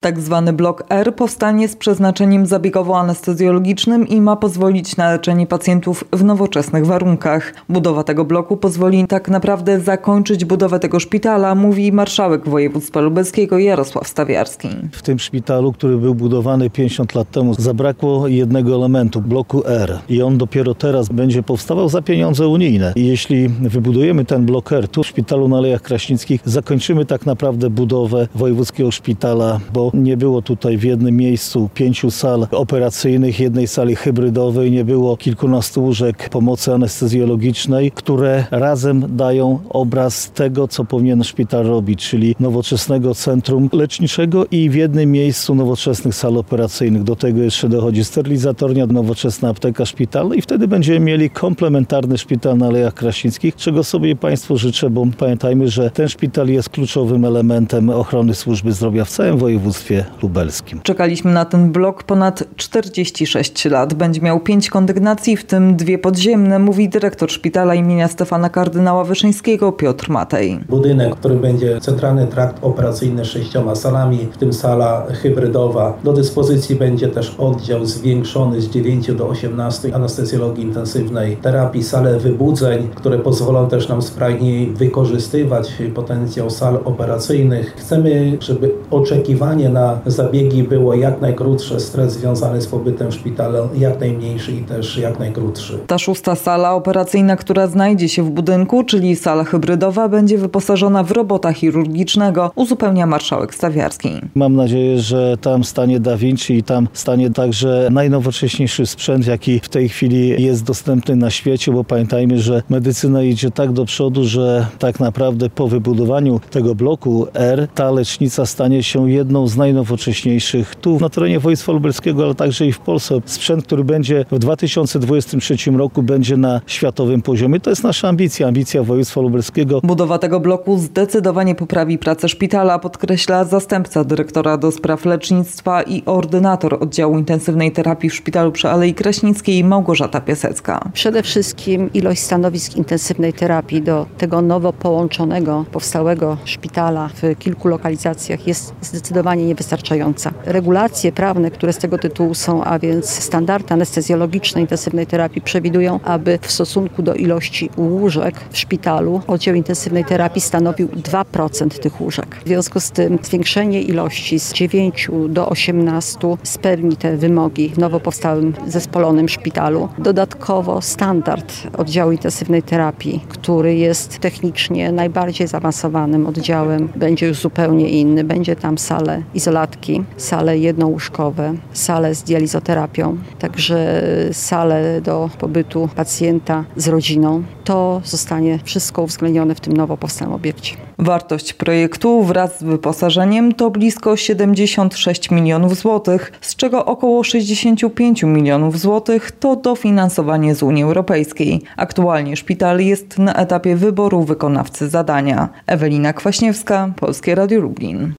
Tak zwany blok R powstanie z przeznaczeniem zabiegowo-anestezjologicznym i ma pozwolić na leczenie pacjentów w nowoczesnych warunkach. Budowa tego bloku pozwoli tak naprawdę zakończyć budowę tego szpitala, mówi marszałek województwa lubelskiego Jarosław Stawiarski. W tym szpitalu, który był budowany 50 lat temu, zabrakło jednego elementu, bloku R. I on dopiero teraz będzie powstawał za pieniądze unijne. I jeśli wybudujemy ten blok R tu w szpitalu na Alejach Kraśnickich, zakończymy tak naprawdę budowę wojewódzkiego szpitala, bo nie było tutaj w jednym miejscu 5 sal operacyjnych, jednej sali hybrydowej, nie było kilkunastu łóżek pomocy anestezjologicznej, które razem dają obraz tego, co powinien szpital robić, czyli nowoczesnego centrum leczniczego i w jednym miejscu nowoczesnych sal operacyjnych. Do tego jeszcze dochodzi sterylizatornia, nowoczesna apteka szpitalna i wtedy będziemy mieli komplementarny szpital na Alejach Kraśnickich, czego sobie Państwu życzę, bo pamiętajmy, że ten szpital jest kluczowym elementem ochrony służby zdrowia w całym województwie lubelskim. Czekaliśmy na ten blok ponad 46 lat. Będzie miał 5 kondygnacji, w tym 2 podziemne, mówi dyrektor szpitala imienia Stefana Kardynała Wyszyńskiego Piotr Matej. Budynek, który będzie centralny trakt operacyjny z 6 salami, w tym sala hybrydowa. Do dyspozycji będzie też oddział zwiększony z 9 do 18 anestezjologii intensywnej, terapii, sale wybudzeń, które pozwolą też nam sprawniej wykorzystywać potencjał sal operacyjnych. Chcemy, żeby oczekiwanie na zabiegi było jak najkrótsze, stres związany z pobytem w szpitalu jak najmniejszy i też jak najkrótszy. Ta 6. sala operacyjna, która znajdzie się w budynku, czyli sala hybrydowa, będzie wyposażona w robota chirurgicznego, uzupełnia marszałek Stawiarski. Mam nadzieję, że tam stanie Da Vinci i tam stanie także najnowocześniejszy sprzęt, jaki w tej chwili jest dostępny na świecie, bo pamiętajmy, że medycyna idzie tak do przodu, że tak naprawdę po wybudowaniu tego bloku R ta lecznica stanie się jedną z najnowocześniejszych tu na terenie województwa lubelskiego, ale także i w Polsce. Sprzęt, który będzie w 2023 roku będzie na światowym poziomie. To jest nasza ambicja województwa lubelskiego. Budowa tego bloku zdecydowanie poprawi pracę szpitala, podkreśla zastępca dyrektora do spraw lecznictwa i ordynator oddziału intensywnej terapii w szpitalu przy Alei Kraśnickiej Małgorzata Piasecka. Przede wszystkim ilość stanowisk intensywnej terapii do tego nowo połączonego, powstałego szpitala w kilku lokalizacjach jest zdecydowanie niewystarczająca. Regulacje prawne, które z tego tytułu są, a więc standardy anestezjologiczne intensywnej terapii przewidują, aby w stosunku do ilości łóżek w szpitalu oddział intensywnej terapii stanowił 2% tych łóżek. W związku z tym zwiększenie ilości z 9 do 18 spełni te wymogi w nowo powstałym zespolonym szpitalu. Dodatkowo standard oddziału intensywnej terapii, który jest technicznie najbardziej zaawansowanym oddziałem, będzie już zupełnie inny. Będzie tam sale izolatki, sale jednołóżkowe, sale z dializoterapią, także sale do pobytu pacjenta z rodziną. To zostanie wszystko uwzględnione w tym nowo powstałym obiekcie. Wartość projektu wraz z wyposażeniem to blisko 76 milionów złotych, z czego około 65 milionów złotych to dofinansowanie z Unii Europejskiej. Aktualnie szpital jest na etapie wyboru wykonawcy zadania. Ewelina Kwaśniewska, Polskie Radio Lublin.